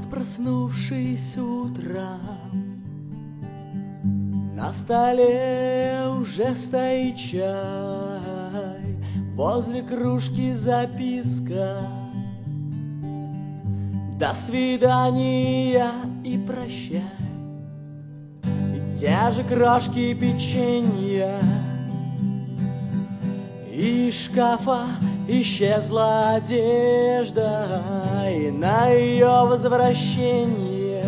Вот проснувшись утром, на столе уже стоит чай, возле кружки записка: до свидания и прощай. И те же крошки печенья, из шкафа исчезла одежда, и на ее возвращение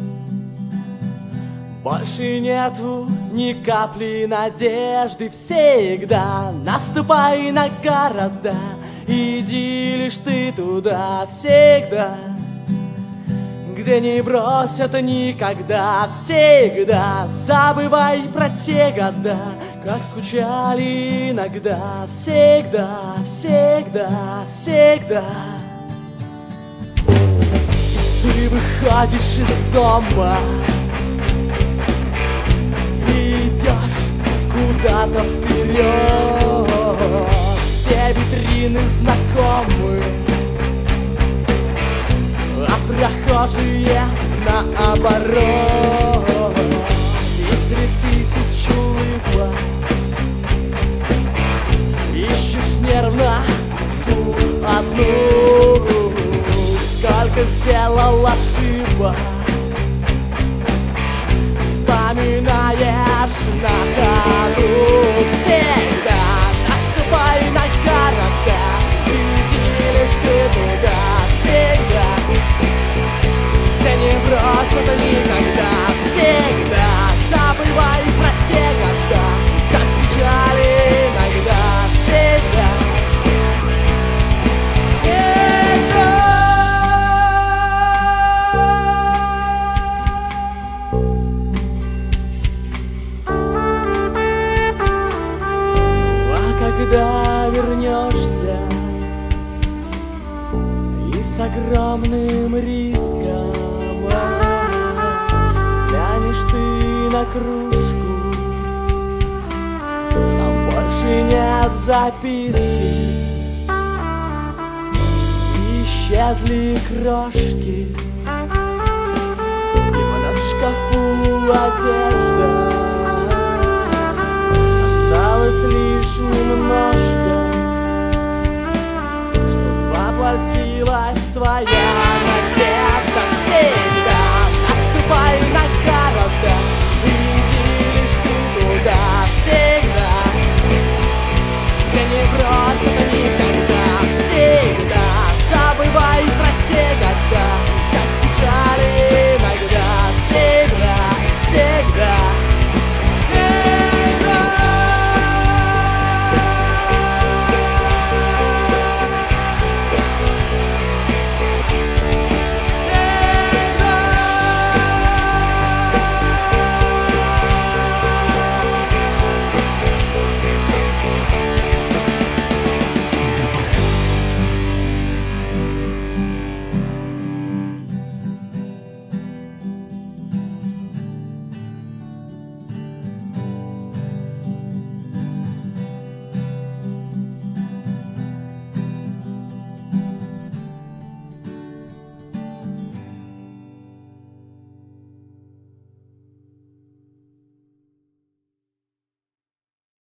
больше нету ни капли надежды. Всегда наступай на города, иди лишь ты туда. Всегда, где не бросят никогда. Всегда забывай про те года, как скучали иногда. Всегда, всегда, всегда. Ты выходишь из дома, идешь куда-то вперед. Все витрины знакомы, а прохожие наоборот. И среди тысяч улыбок ищешь нервно ту одну. Сколько сделал ошибок, вспоминаешь на ходу. Всегда наступай на города, иди лишь ты туда. Всегда, где не бросят никогда. Всегда забывай про те года, как скучали иногда. Всегда, когда вернешься и с огромным риском взглянешь ты на кружку, там больше нет записки, исчезли крошки, и в шкафу одежда. Осталось лишь немножко